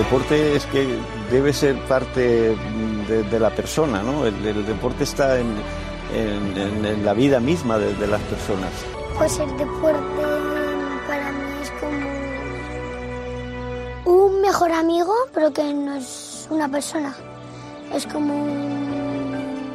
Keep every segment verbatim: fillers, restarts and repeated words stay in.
deporte es que debe ser parte de, de la persona, ¿no? El, el deporte está en, en, en, en la vida misma de, de las personas. Pues el deporte para mí es como un mejor amigo, pero que no es una persona. Es como un...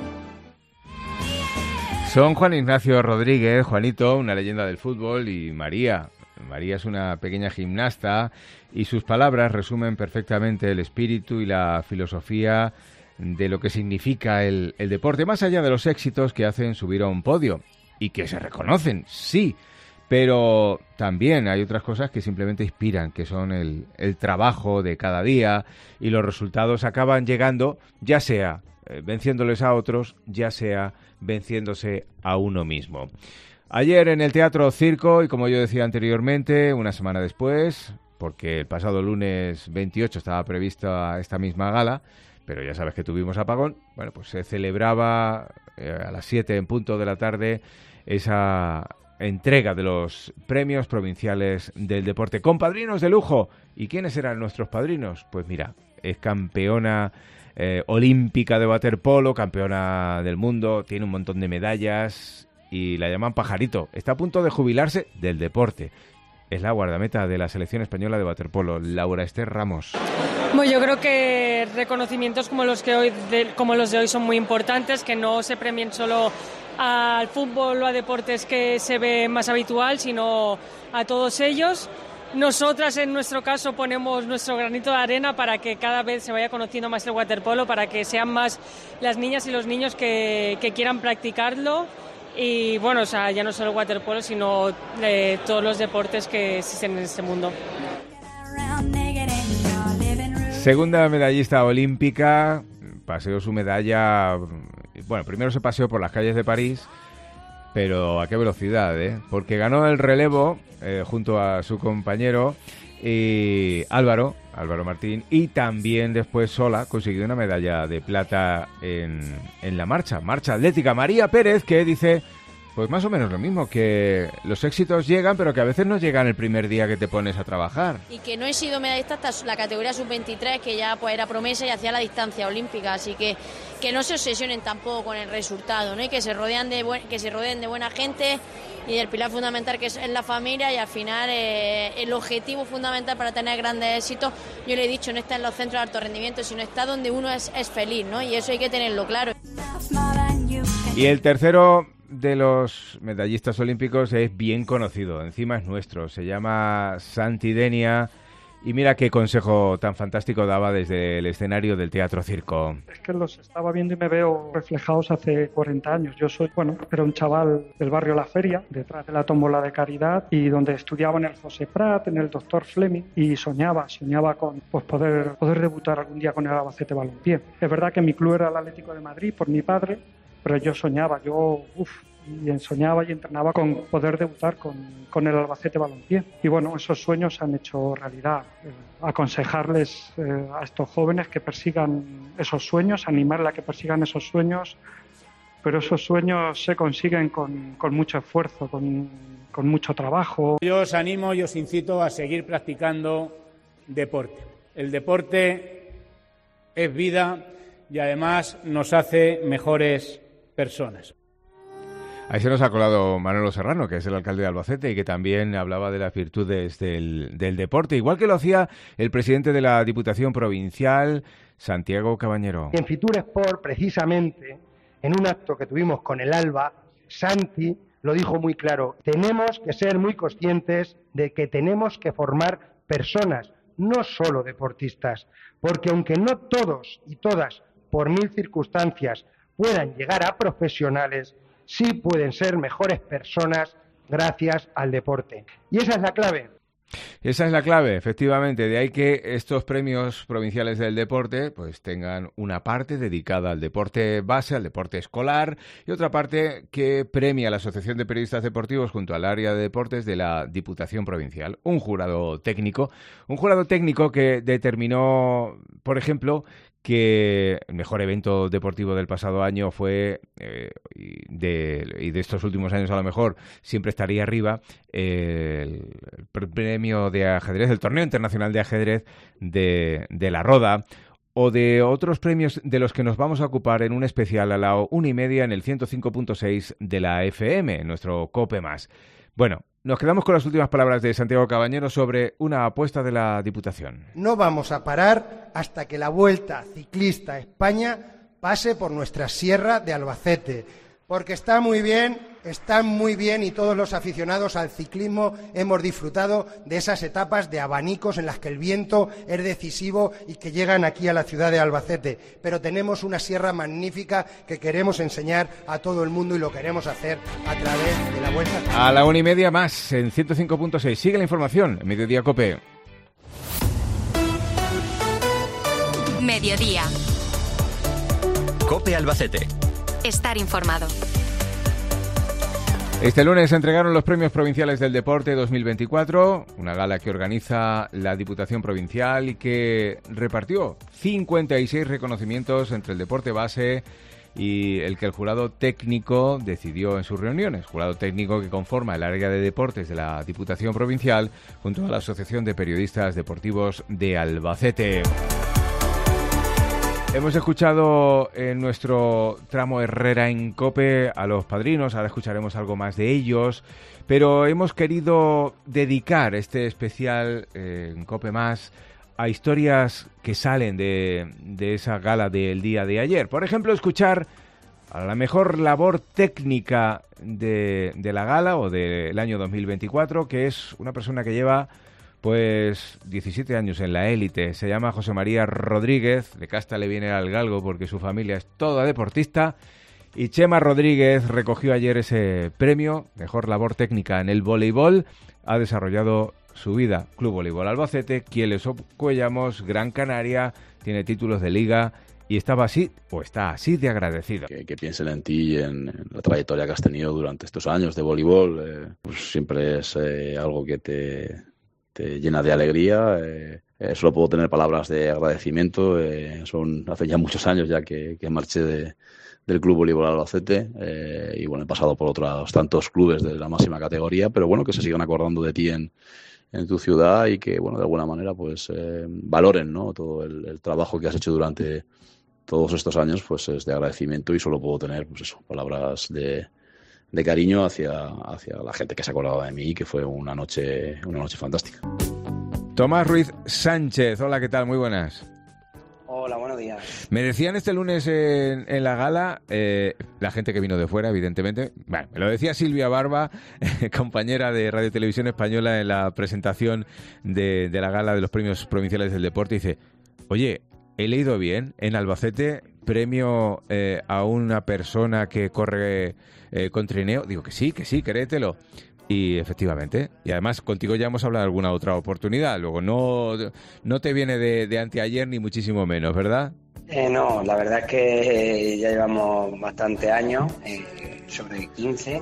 Son Juan Ignacio Rodríguez, Juanito, una leyenda del fútbol, y María. María es una pequeña gimnasta y sus palabras resumen perfectamente el espíritu y la filosofía de lo que significa el, el deporte, más allá de los éxitos que hacen subir a un podio y que se reconocen, sí, pero también hay otras cosas que simplemente inspiran, que son el, el trabajo de cada día, y los resultados acaban llegando, ya sea eh, venciéndoles a otros, ya sea venciéndose a uno mismo. Ayer en el Teatro Circo, y como yo decía anteriormente, una semana después, porque el pasado lunes veintiocho estaba prevista esta misma gala, pero ya sabes que tuvimos apagón, bueno, pues se celebraba eh, a las siete en punto de la tarde esa entrega de los premios provinciales del deporte, con padrinos de lujo. ¿Y quiénes eran nuestros padrinos? Pues mira, es campeona eh, olímpica de waterpolo, campeona del mundo, tiene un montón de medallas y la llaman Pajarito. Está a punto de jubilarse del deporte. Es la guardameta de la selección española de waterpolo, Laura Ester Ramos. Bueno, yo creo que reconocimientos como los, que hoy de, como los de hoy son muy importantes, que no se premien solo al fútbol o a deportes que se ve más habitual, sino a todos ellos. Nosotras, en nuestro caso, ponemos nuestro granito de arena para que cada vez se vaya conociendo más el waterpolo, para que sean más las niñas y los niños que, que quieran practicarlo. Y bueno, o sea, ya no solo el waterpolo, sino eh, todos los deportes que existen en este mundo. Segunda medallista olímpica, paseó su medalla, bueno, primero se paseó por las calles de París, pero a qué velocidad, ¿eh? Porque ganó el relevo eh, junto a su compañero y Álvaro, Álvaro Martín, y también después sola consiguió una medalla de plata en, en la marcha, marcha atlética. María Pérez, que dice, pues más o menos lo mismo, que los éxitos llegan, pero que a veces no llegan el primer día que te pones a trabajar. Y que no he sido medallista hasta la categoría sub veintitrés, que ya pues era promesa y hacía la distancia olímpica, así que que no se obsesionen tampoco con el resultado, ¿no? Y que se rodean de buen, que se rodeen de buena gente y del pilar fundamental que es, es la familia, y al final eh, el objetivo fundamental para tener grandes éxitos, yo le he dicho, no está en los centros de alto rendimiento, sino está donde uno es, es feliz, ¿no? Y eso hay que tenerlo claro. Y el tercero de los medallistas olímpicos es bien conocido, encima es nuestro, se llama Santi Denia, y mira qué consejo tan fantástico daba desde el escenario del Teatro Circo. Es que los estaba viendo y me veo reflejados hace cuarenta años. Yo soy, bueno, era un chaval del barrio La Feria, detrás de la tómbola de Caridad, y donde estudiaba en el José Prat, en el doctor Fleming, y soñaba, soñaba con pues, poder, poder debutar algún día con el Albacete Balompié. Es verdad que mi club era el Atlético de Madrid por mi padre, pero yo soñaba, yo uff, y soñaba y entrenaba con poder debutar con, con el Albacete Balompié. Y bueno, esos sueños se han hecho realidad. Eh, aconsejarles eh, a estos jóvenes que persigan esos sueños, animarles a que persigan esos sueños, pero esos sueños se consiguen con, con mucho esfuerzo, con, con mucho trabajo. Yo os animo y os incito a seguir practicando deporte. El deporte es vida y además nos hace mejores personas. Ahí se nos ha colado Manolo Serrano, que es el alcalde de Albacete y que también hablaba de las virtudes del, del deporte, igual que lo hacía el presidente de la Diputación Provincial, Santiago Cabañero. En Fitur Sport, precisamente, en un acto que tuvimos con el Alba, Santi lo dijo muy claro, tenemos que ser muy conscientes de que tenemos que formar personas, no solo deportistas, porque aunque no todos y todas, por mil circunstancias, puedan llegar a profesionales, sí pueden ser mejores personas gracias al deporte. Y esa es la clave. Esa es la clave, efectivamente. De ahí que estos premios provinciales del deporte pues tengan una parte dedicada al deporte base, al deporte escolar, y otra parte que premia a la Asociación de Periodistas Deportivos junto al área de deportes de la Diputación Provincial. Un jurado técnico, un jurado técnico que determinó, por ejemplo, que el mejor evento deportivo del pasado año fue, eh, y, de, y de estos últimos años a lo mejor, siempre estaría arriba, eh, el, el premio de ajedrez, el torneo internacional de ajedrez de, de La Roda, o de otros premios de los que nos vamos a ocupar en un especial a la una y media en el ciento cinco punto seis de la F M, nuestro COPE Más. Bueno, nos quedamos con las últimas palabras de Santiago Cabañero sobre una apuesta de la Diputación. No vamos a parar hasta que la Vuelta Ciclista a España pase por nuestra sierra de Albacete, porque está muy bien, está muy bien y todos los aficionados al ciclismo hemos disfrutado de esas etapas de abanicos en las que el viento es decisivo y que llegan aquí a la ciudad de Albacete. Pero tenemos una sierra magnífica que queremos enseñar a todo el mundo y lo queremos hacer a través de la Vuelta. A la una y media más en ciento cinco punto seis. Sigue la información en Mediodía COPE. Mediodía. COPE Albacete. Estar informado. Este lunes se entregaron los Premios Provinciales del Deporte dos mil veinticuatro, una gala que organiza la Diputación Provincial y que repartió cincuenta y seis reconocimientos entre el deporte base y el que el jurado técnico decidió en sus reuniones. Jurado técnico que conforma el área de deportes de la Diputación Provincial junto a la Asociación de Periodistas Deportivos de Albacete. Hemos escuchado en nuestro tramo Herrera en COPE a los padrinos, ahora escucharemos algo más de ellos, pero hemos querido dedicar este especial eh, en COPE Más a historias que salen de, de esa gala del día de ayer. Por ejemplo, escuchar a la mejor labor técnica de, de la gala o del año dos mil veinticuatro, que es una persona que lleva pues diecisiete años en la élite. Se llama José María Rodríguez, de casta le viene al galgo porque su familia es toda deportista, y Chema Rodríguez recogió ayer ese premio, mejor labor técnica en el voleibol. Ha desarrollado su vida Club Voleibol Albacete, Quieles Cuellamos, Gran Canaria, tiene títulos de liga y estaba así, o está así de agradecido. Que, que piensen en ti y en, en la trayectoria que has tenido durante estos años de voleibol, eh, pues siempre es eh, algo que te... te llena de alegría. Eh, eh, solo puedo tener palabras de agradecimiento. Eh, son hace ya muchos años ya que, que marché de, del Club Voleibol Albacete eh, y bueno, he pasado por otros tantos clubes de la máxima categoría, pero bueno, que se sigan acordando de ti en, en tu ciudad y que bueno, de alguna manera pues eh, valoren, ¿no?, todo el, el trabajo que has hecho durante todos estos años, pues es de agradecimiento y solo puedo tener pues eso, palabras de de cariño hacia, hacia la gente que se acordaba de mí y que fue una noche, una noche fantástica. Tomás Ruiz Sánchez, hola, ¿qué tal? Muy buenas. Hola, buenos días. Me decían este lunes en, en la gala, eh, la gente que vino de fuera, evidentemente, bueno, me lo decía Silvia Barba, compañera de Radio Televisión Española en la presentación de, de la gala de los Premios Provinciales del Deporte, dice, oye, he leído bien, en Albacete, premio eh, a una persona que corre eh, con trineo. Digo que sí, que sí, créetelo. Y efectivamente, y además contigo ya hemos hablado de alguna otra oportunidad. Luego no, no te viene de, de anteayer ni muchísimo menos, ¿verdad? Eh, no, la verdad es que ya llevamos bastantes años, eh, sobre quince,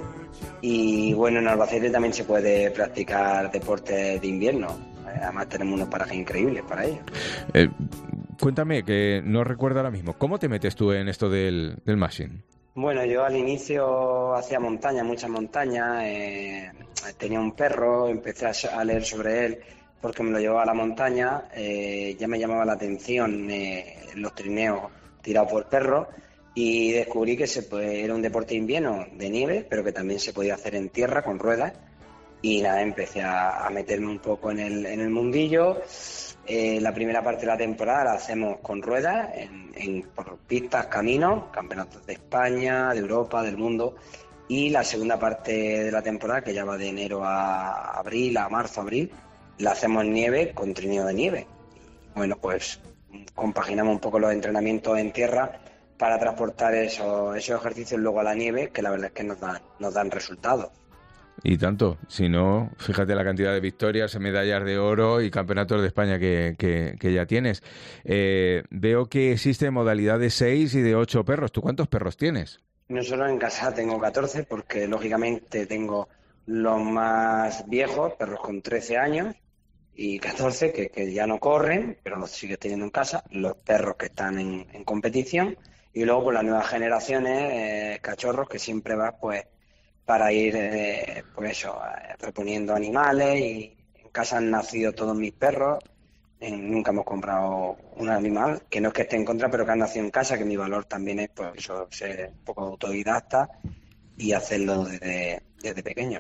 y bueno, en Albacete también se puede practicar deportes de invierno. Además tenemos unos parajes increíbles para ello. Eh, cuéntame, que no recuerdo ahora mismo, ¿cómo te metes tú en esto del, del mashing? Bueno, yo al inicio hacía montaña, muchas montañas, eh, tenía un perro, empecé a, a leer sobre él porque me lo llevaba a la montaña, eh, ya me llamaba la atención eh, los trineos tirados por perros y descubrí que se puede, era un deporte invierno de nieve, pero que también se podía hacer en tierra con ruedas. Y nada, empecé a, a meterme un poco en el, en el mundillo. Eh, la primera parte de la temporada la hacemos con ruedas, en, en, por pistas, caminos, campeonatos de España, de Europa, del mundo. Y la segunda parte de la temporada, que ya va de enero a abril, a marzo, abril, la hacemos en nieve con trineo de nieve. Bueno, pues compaginamos un poco los entrenamientos en tierra para transportar esos, esos ejercicios luego a la nieve, que la verdad es que nos dan, nos dan resultados. Y tanto, si no, fíjate la cantidad de victorias, medallas de oro y campeonatos de España que, que, que ya tienes. Eh, veo que existe modalidad de seis y de ocho perros. ¿Tú cuántos perros tienes? Nosotros en casa tengo catorce porque lógicamente tengo los más viejos, perros con trece años, y catorce que, que ya no corren, pero los sigues teniendo en casa, los perros que están en, en competición, y luego pues las nuevas generaciones, eh, cachorros que siempre vas pues para ir eh, pues eso, eh, reponiendo animales, y en casa han nacido todos mis perros. Nunca hemos comprado un animal, que no es que esté en contra, pero que han nacido en casa, que mi valor también es pues eso, ser un poco autodidacta y hacerlo desde, desde pequeño.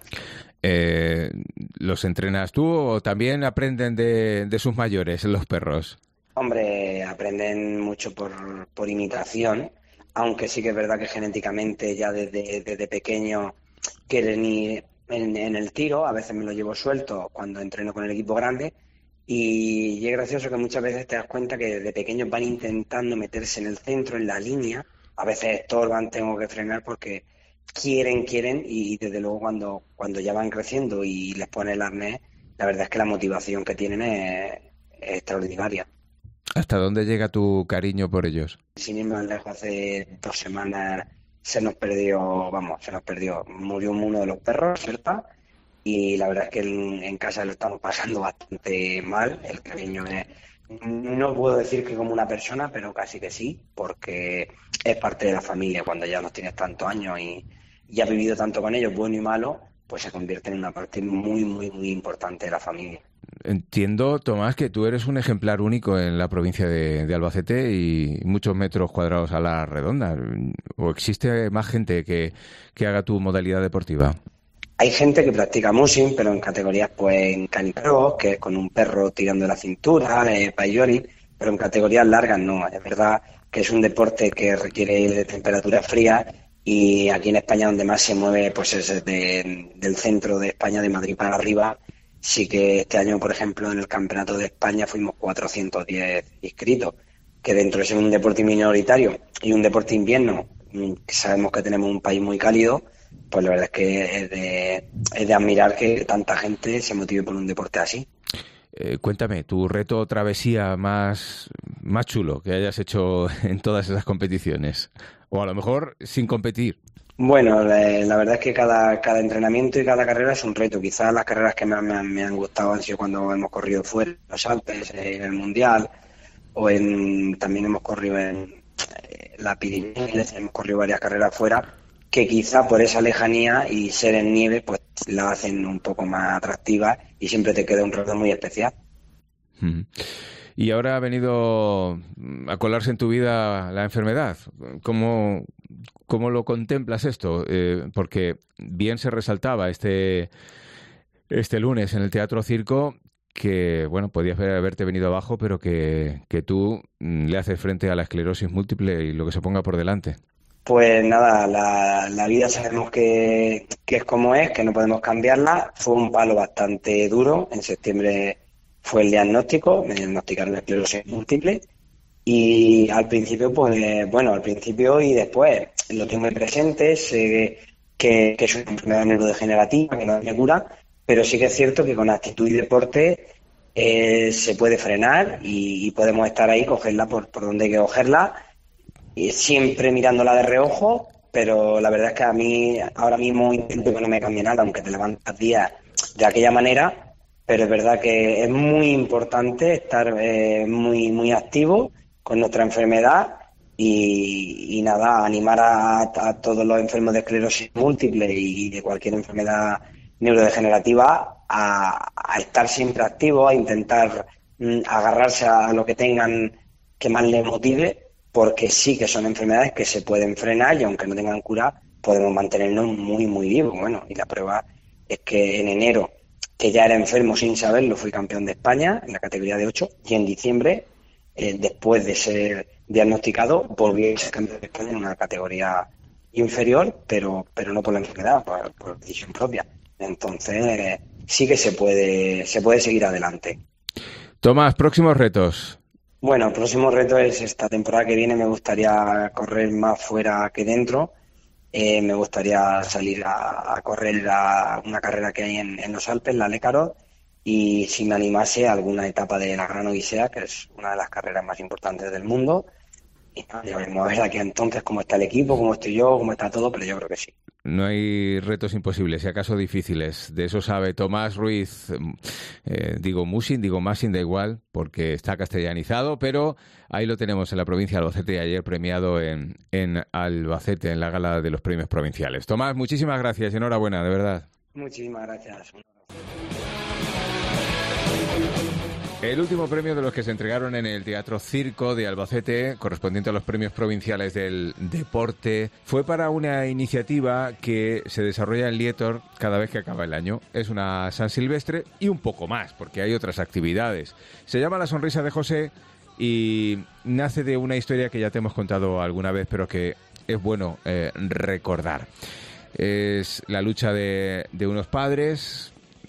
Eh, ¿Los entrenas tú o también aprenden de, de sus mayores los perros? Hombre, aprenden mucho por, por imitación, aunque sí que es verdad que genéticamente ya desde, desde pequeño quieren ir en, en el tiro. A veces me lo llevo suelto cuando entreno con el equipo grande. Y es gracioso que muchas veces te das cuenta que desde pequeños van intentando meterse en el centro, en la línea. A veces estorban, tengo que frenar porque quieren, quieren, y desde luego cuando, cuando ya van creciendo y les pones el arnés, la verdad es que la motivación que tienen es, es extraordinaria. ¿Hasta dónde llega tu cariño por ellos? Sin ir más lejos, hace dos semanas se nos perdió, vamos, se nos perdió, murió uno de los perros, Serpa. Y la verdad es que en, en casa lo estamos pasando bastante mal. El cariño es, no puedo decir que como una persona, pero casi que sí, porque es parte de la familia. Cuando ya los tienes tantos años y, y has vivido tanto con ellos, bueno y malo, pues se convierte en una parte muy, muy, muy importante de la familia. Entiendo, Tomás, que tú eres un ejemplar único en la provincia de, de Albacete y muchos metros cuadrados a la redonda. ¿O existe más gente que, que haga tu modalidad deportiva? Hay gente que practica mushing, pero en categorías pues en canicross, que es con un perro tirando la cintura, eh, paillori, pero en categorías largas no. Es verdad que es un deporte que requiere de temperatura fría, y aquí en España donde más se mueve pues es de, del centro de España, de Madrid para arriba. Sí que este año, por ejemplo, en el Campeonato de España fuimos cuatrocientos diez inscritos, que dentro de ser un deporte minoritario y un deporte invierno, que sabemos que tenemos un país muy cálido, pues la verdad es que es de, es de admirar que tanta gente se motive por un deporte así. Eh, cuéntame, tu reto o travesía más, más chulo que hayas hecho en todas esas competiciones, o a lo mejor sin competir. Bueno, la, la verdad es que cada, cada entrenamiento y cada carrera es un reto. Quizás las carreras que más me han, me han gustado han sido cuando hemos corrido fuera, en los Alpes, en el Mundial, o en también hemos corrido en eh, la Pirineos, hemos corrido varias carreras fuera, que quizá por esa lejanía y ser en nieve pues la hacen un poco más atractiva y siempre te queda un reto muy especial. Y ahora ha venido a colarse en tu vida la enfermedad. ¿Cómo, cómo lo contemplas esto? Eh, porque bien se resaltaba este, este lunes en el Teatro Circo que, bueno, podías haberte venido abajo, pero que, que tú le haces frente a la esclerosis múltiple y lo que se ponga por delante. Pues nada, la, la vida sabemos que, que es como es, que no podemos cambiarla. Fue un palo bastante duro. En septiembre fue el diagnóstico, me diagnosticaron esclerosis múltiple. Y al principio, pues bueno, al principio y después lo tengo muy presente, sé que, que es una enfermedad neurodegenerativa, que no tiene cura, pero sí que es cierto que con actitud y deporte eh, se puede frenar y, y podemos estar ahí, cogerla por, por donde hay que cogerla. Y siempre mirándola de reojo, pero la verdad es que a mí ahora mismo intento que no me cambie nada, aunque te levantas días de aquella manera, pero es verdad que es muy importante estar eh, muy muy activo con nuestra enfermedad y, y nada, animar a, a todos los enfermos de esclerosis múltiple y de cualquier enfermedad neurodegenerativa a, a estar siempre activos, a intentar mm, agarrarse a lo que tengan que más les motive, porque sí que son enfermedades que se pueden frenar y aunque no tengan cura, podemos mantenernos muy, muy vivos. Bueno, y la prueba es que en enero, que ya era enfermo sin saberlo, fui campeón de España en la categoría de ocho, y en diciembre, eh, después de ser diagnosticado, volví a ser campeón de España en una categoría inferior, pero pero no por la enfermedad, por, por decisión propia. Entonces, eh, sí que se puede, se puede seguir adelante. Tomás, próximos retos. Bueno, el próximo reto es esta temporada que viene. Me gustaría correr más fuera que dentro. Eh, me gustaría salir a, a correr a una carrera que hay en, en los Alpes, la Lécaro, y si me animase a alguna etapa de la Gran Odisea, que es una de las carreras más importantes del mundo. y nada, ya veremos a ver aquí entonces cómo está el equipo, cómo estoy yo, cómo está todo, pero yo creo que sí. No hay retos imposibles, si acaso difíciles. De eso sabe Tomás Ruiz. Eh, digo Musin, digo Masin, da igual, porque está castellanizado, pero ahí lo tenemos en la provincia de Albacete, ayer premiado en, en Albacete, en la gala de los premios provinciales. Tomás, muchísimas gracias y enhorabuena, de verdad. Muchísimas gracias. El último premio de los que se entregaron en el Teatro Circo de Albacete, correspondiente a los premios provinciales del deporte, fue para una iniciativa que se desarrolla en Lietor cada vez que acaba el año. Es una San Silvestre y un poco más, porque hay otras actividades. Se llama La Sonrisa de José y nace de una historia que ya te hemos contado alguna vez, pero que es bueno eh, recordar. Es la lucha de, de unos padres.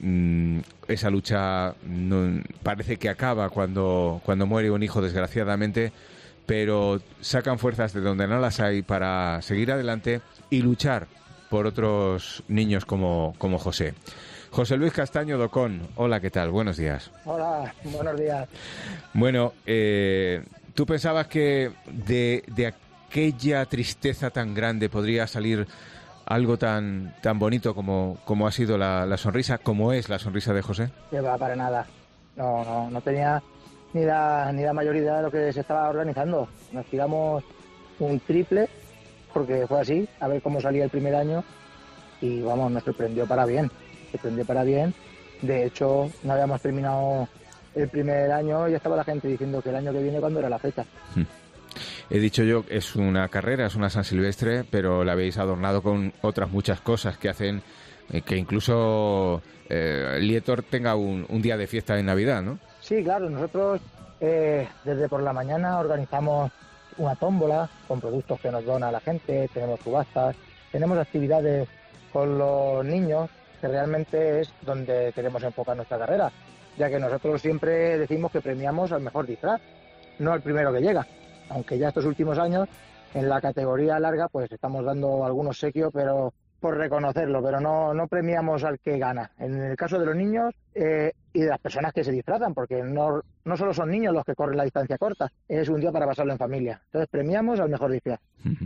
Esa lucha no, parece que acaba cuando, cuando muere un hijo, desgraciadamente, pero sacan fuerzas de donde no las hay para seguir adelante y luchar por otros niños como, como José. José Luis Castaño Docón, hola, ¿qué tal? Buenos días. Hola, buenos días. Bueno, eh, ¿tú pensabas que de, de aquella tristeza tan grande podría salir algo tan tan bonito como, como ha sido la, la sonrisa, como es la sonrisa de José? Que va, para nada. No, no, no tenía ni la, ni la mayor idea de lo que se estaba organizando. Nos tiramos un triple, porque fue así, a ver cómo salía el primer año, y vamos, nos sorprendió para bien. Sorprendió para bien. De hecho, no habíamos terminado el primer año y ya estaba la gente diciendo que el año que viene, ¿cuándo era la fecha? Hmm. He dicho yo, es una carrera, es una San Silvestre, pero la habéis adornado con otras muchas cosas que hacen eh, que incluso eh, Lietor tenga un, un día de fiesta en Navidad, ¿no? Sí, claro, nosotros eh, desde por la mañana organizamos una tómbola con productos que nos dona la gente, tenemos subastas, tenemos actividades con los niños, que realmente es donde queremos enfocar nuestra carrera, ya que nosotros siempre decimos que premiamos al mejor disfraz, no al primero que llega. Aunque ya estos últimos años, en la categoría larga, pues estamos dando algunos obsequios, pero por reconocerlo, pero no, no premiamos al que gana. En el caso de los niños eh, y de las personas que se disfrazan, porque no, no solo son niños los que corren la distancia corta, es un día para pasarlo en familia. Entonces premiamos al mejor disfraz.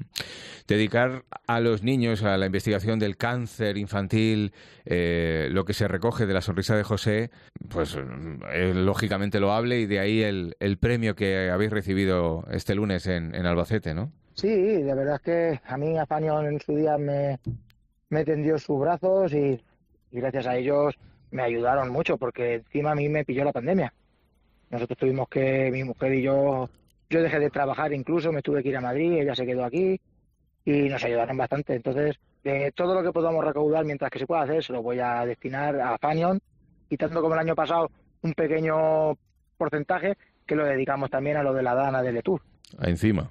Dedicar a los niños a la investigación del cáncer infantil, eh, lo que se recoge de la sonrisa de José, pues es lógicamente loable, y de ahí el, el premio que habéis recibido este lunes en, en Albacete, ¿no? Sí, de verdad es que a mí Afanion en su día me, me tendió sus brazos y, y gracias a ellos me ayudaron mucho, porque encima a mí me pilló la pandemia. Nosotros tuvimos que, mi mujer y yo, yo dejé de trabajar incluso, me tuve que ir a Madrid, ella se quedó aquí y nos ayudaron bastante. Entonces, de todo lo que podamos recaudar mientras que se pueda hacer, se lo voy a destinar a Afanion, quitando como el año pasado un pequeño porcentaje que lo dedicamos también a lo de la Dana de Letour. Encima.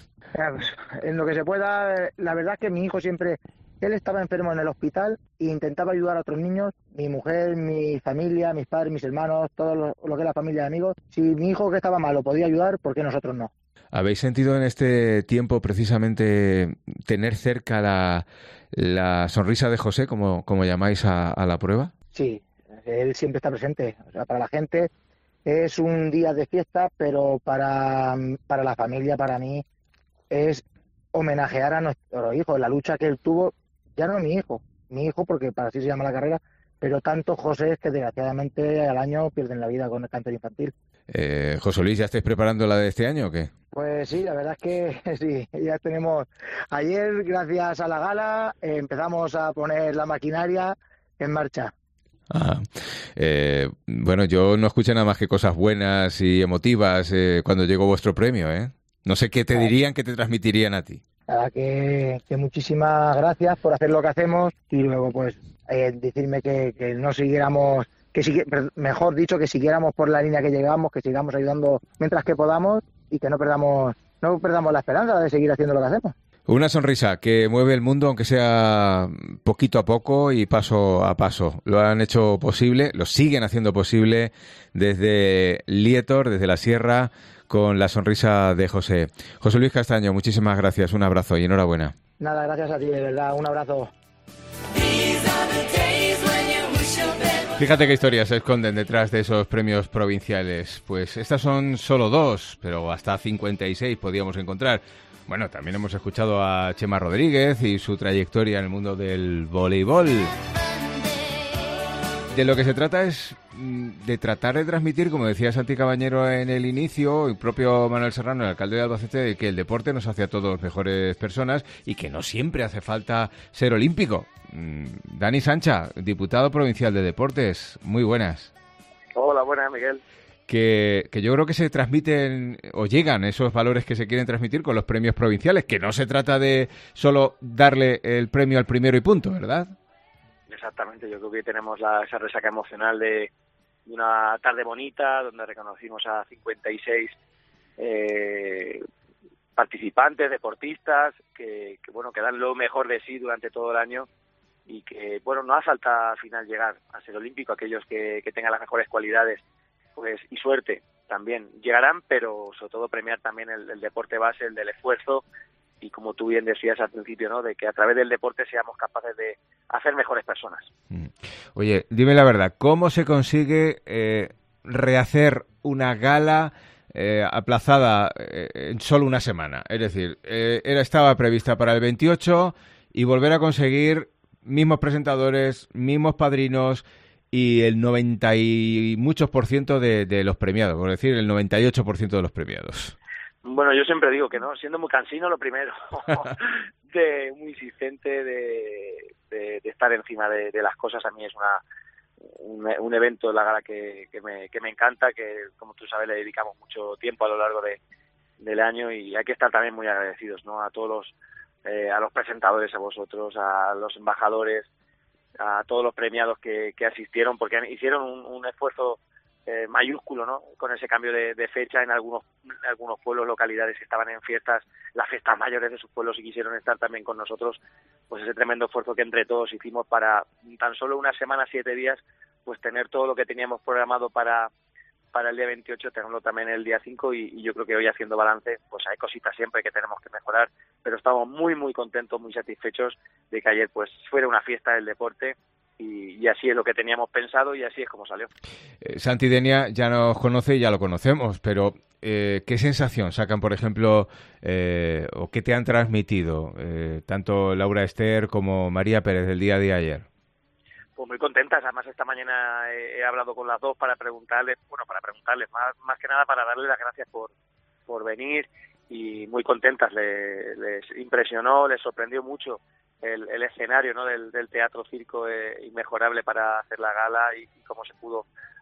En lo que se pueda, la verdad es que mi hijo siempre, él estaba enfermo en el hospital e intentaba ayudar a otros niños, mi mujer, mi familia, mis padres, mis hermanos, todo lo, lo que es la familia de amigos. Si mi hijo que estaba malo podía ayudar, ¿por qué nosotros no? ¿Habéis sentido en este tiempo precisamente tener cerca la, la sonrisa de José, como, como llamáis a, a la prueba? Sí, él siempre está presente. O sea, para la gente es un día de fiesta, pero para, para la familia, para mí, es homenajear a nuestro hijo, la lucha que él tuvo, ya no mi hijo, mi hijo porque para así se llama la carrera, pero tantos José que desgraciadamente al año pierden la vida con el cáncer infantil. Eh, José Luis, ¿ya estáis preparando la de este año o qué? Pues sí, la verdad es que sí, ya tenemos, ayer gracias a la gala eh, empezamos a poner la maquinaria en marcha. Ajá. Eh, bueno, yo no escuché nada más que cosas buenas y emotivas eh, cuando llegó vuestro premio, ¿eh? No sé qué te dirían, qué te transmitirían a ti. Nada, que, que muchísimas gracias por hacer lo que hacemos y luego pues eh, decirme que, que no siguiéramos, que sigue, mejor dicho, que siguiéramos por la línea que llegamos, que sigamos ayudando mientras que podamos y que no perdamos, no perdamos la esperanza de seguir haciendo lo que hacemos. Una sonrisa que mueve el mundo, aunque sea poquito a poco y paso a paso. Lo han hecho posible, lo siguen haciendo posible desde Lietor, desde la Sierra, con la sonrisa de José. José Luis Castaño, muchísimas gracias, un abrazo y enhorabuena. Nada, gracias a ti, de verdad, un abrazo. Fíjate qué historias se esconden detrás de esos premios provinciales. Pues estas son solo dos, pero hasta cincuenta y seis podíamos encontrar. Bueno, también hemos escuchado a Chema Rodríguez y su trayectoria en el mundo del voleibol. De lo que se trata es de tratar de transmitir, como decía Santi Cabañero en el inicio, el propio Manuel Serrano, el alcalde de Albacete, de que el deporte nos hace a todos mejores personas y que no siempre hace falta ser olímpico. Dani Sancha, diputado provincial de Deportes, muy buenas. Hola, buenas, Miguel. Que, que yo creo que se transmiten o llegan esos valores que se quieren transmitir con los premios provinciales, que no se trata de solo darle el premio al primero y punto, ¿verdad? Exactamente, yo creo que tenemos la, esa resaca emocional de, de una tarde bonita, donde reconocimos a cincuenta y seis eh, participantes, deportistas, que, que bueno que dan lo mejor de sí durante todo el año y que bueno no hace falta al final llegar a ser olímpico. Aquellos que, que tengan las mejores cualidades pues y suerte también llegarán, pero sobre todo premiar también el, el deporte base, el del esfuerzo, y como tú bien decías al principio, ¿no?, de que a través del deporte seamos capaces de hacer mejores personas. Oye, dime la verdad, ¿cómo se consigue eh, rehacer una gala eh, aplazada eh, en solo una semana? Es decir, eh, era estaba prevista para el veintiocho y volver a conseguir mismos presentadores, mismos padrinos y el noventa y muchos por ciento de, de los premiados, por decir, el noventa y ocho por ciento de los premiados. Bueno, yo siempre digo que no, siendo muy cansino lo primero, de muy insistente, de, de, de estar encima de, de las cosas. A mí es una un, un evento, la gala que, que, me, que me encanta, que como tú sabes le dedicamos mucho tiempo a lo largo de, del año, y hay que estar también muy agradecidos, ¿no?, a todos los, eh, a los presentadores, a vosotros, a los embajadores, a todos los premiados que, que asistieron, porque hicieron un, un esfuerzo Eh, mayúsculo, ¿no?, con ese cambio de, de fecha en algunos en algunos pueblos, localidades que estaban en fiestas, las fiestas mayores de sus pueblos, y quisieron estar también con nosotros. Pues ese tremendo esfuerzo que entre todos hicimos para tan solo una semana, siete días, pues tener todo lo que teníamos programado para para el día veintiocho, tenerlo también el día cinco, y, y yo creo que hoy, haciendo balance, pues hay cositas siempre que tenemos que mejorar, pero estamos muy muy contentos, muy satisfechos de que ayer pues fuera una fiesta del deporte. Y, y así es lo que teníamos pensado y así es como salió. Eh, Santi Denia ya nos conoce y ya lo conocemos, pero eh, ¿qué sensación sacan, por ejemplo, eh, o qué te han transmitido eh, tanto Laura Ester como María Pérez del día de ayer? Pues muy contentas. Además, esta mañana he, he hablado con las dos para preguntarles, bueno, para preguntarles, más, más que nada para darles las gracias por, por venir, y muy contentas. Le, les impresionó, les sorprendió mucho El, el escenario, ¿no?, del, del teatro circo, eh, inmejorable para hacer la gala, y, y cómo se pudo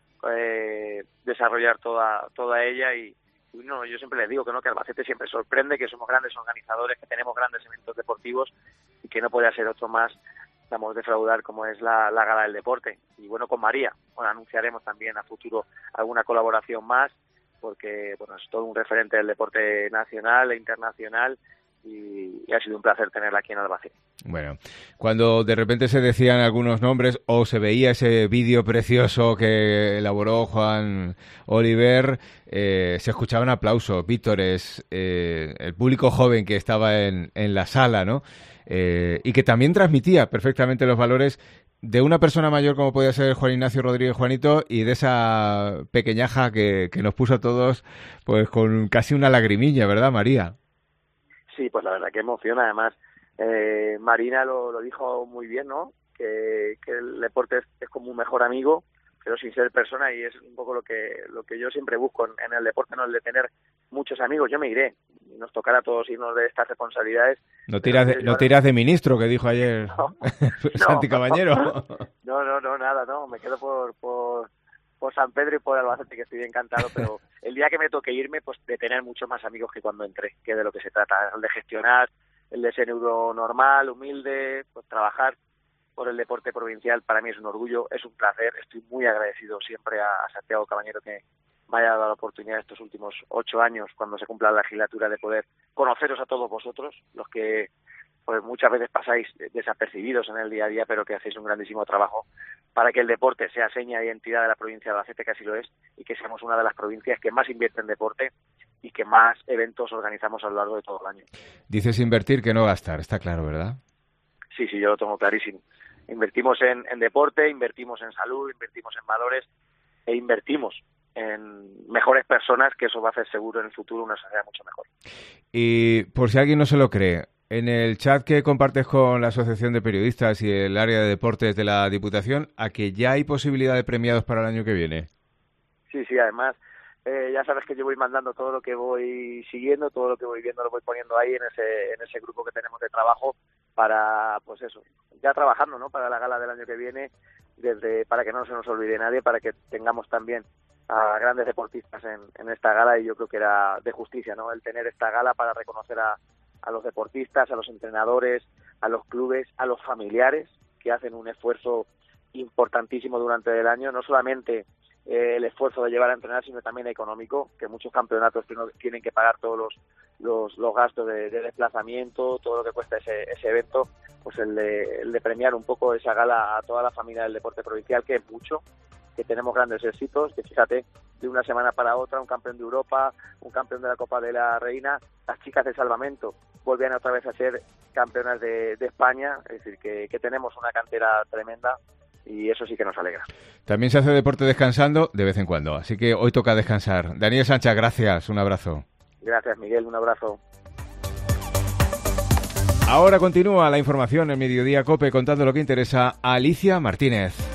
eh, desarrollar toda toda ella. Y, y no, yo siempre les digo que no, que Albacete siempre sorprende, que somos grandes organizadores, que tenemos grandes eventos deportivos y que no puede ser otro más, vamos, defraudar como es la, la gala del deporte. Y bueno, con María, bueno, anunciaremos también a futuro alguna colaboración más, porque bueno, es todo un referente del deporte nacional e internacional. Y, y ha sido un placer tenerla aquí en Albacete. Bueno, cuando de repente se decían algunos nombres o se veía ese vídeo precioso que elaboró Juan Oliver, eh, se escuchaban aplausos, vítores, eh, el público joven que estaba en, en la sala, ¿no? Eh, y que también transmitía perfectamente los valores de una persona mayor como podía ser Juan Ignacio Rodríguez Juanito, y de esa pequeñaja que, que nos puso a todos pues con casi una lagrimilla, ¿verdad, María? Sí, pues la verdad que emociona. Además, eh, Marina lo, lo dijo muy bien, ¿no?, que, que el deporte es, es como un mejor amigo, pero sin ser persona, y es un poco lo que lo que yo siempre busco en, en el deporte, no el de tener muchos amigos. Yo me iré, y nos tocará a todos irnos de estas responsabilidades. No tiras de, no tiras de ministro, que dijo ayer no, Santi Cabañero. No, no, no, nada, no, me quedo por... por por San Pedro y por Albacete, que estoy encantado, pero el día que me toque irme, pues de tener muchos más amigos que cuando entré, que de lo que se trata, el de gestionar, el de ser euro normal, humilde, pues trabajar por el deporte provincial. Para mí es un orgullo, es un placer. Estoy muy agradecido siempre a Santiago Cabañero, que me haya dado la oportunidad estos últimos ocho años, cuando se cumpla la legislatura, de poder conoceros a todos vosotros, los que pues muchas veces pasáis desapercibidos en el día a día, pero que hacéis un grandísimo trabajo para que el deporte sea seña de identidad de la provincia de Albacete, que así lo es, y que seamos una de las provincias que más invierte en deporte y que más eventos organizamos a lo largo de todo el año. Dices invertir, que no gastar, está claro, ¿verdad? Sí, sí, yo lo tengo clarísimo. Invertimos en, en deporte, invertimos en salud, invertimos en valores e invertimos en mejores personas, que eso va a hacer seguro en el futuro una sociedad mucho mejor. Y por si alguien no se lo cree, en el chat que compartes con la Asociación de Periodistas y el área de deportes de la Diputación, ¿a que ya hay posibilidad de premiados para el año que viene? Sí, sí, además eh, ya sabes que yo voy mandando todo lo que voy siguiendo, todo lo que voy viendo lo voy poniendo ahí en ese en ese grupo que tenemos de trabajo para, pues eso, ya trabajando, ¿no?, para la gala del año que viene, desde para que no se nos olvide nadie, para que tengamos también a grandes deportistas en, en esta gala, y yo creo que era de justicia, ¿no?, el tener esta gala para reconocer a, a los deportistas, a los entrenadores, a los clubes, a los familiares que hacen un esfuerzo importantísimo durante el año, no solamente eh, el esfuerzo de llevar a entrenar, sino también económico, que muchos campeonatos tienen que pagar todos los los, los gastos de, de desplazamiento, todo lo que cuesta ese, ese evento, pues el de, el de premiar un poco esa gala a toda la familia del deporte provincial, que es mucho, que tenemos grandes éxitos, que fíjate, de una semana para otra, un campeón de Europa, un campeón de la Copa de la Reina, las chicas de Salvamento volvían otra vez a ser campeonas de, de España, es decir, que, que tenemos una cantera tremenda, y eso sí que nos alegra. También se hace deporte descansando de vez en cuando, así que hoy toca descansar. Daniel Sancha, gracias, un abrazo. Gracias, Miguel, un abrazo. Ahora continúa la información en Mediodía COPE, contando lo que interesa a Alicia Martínez.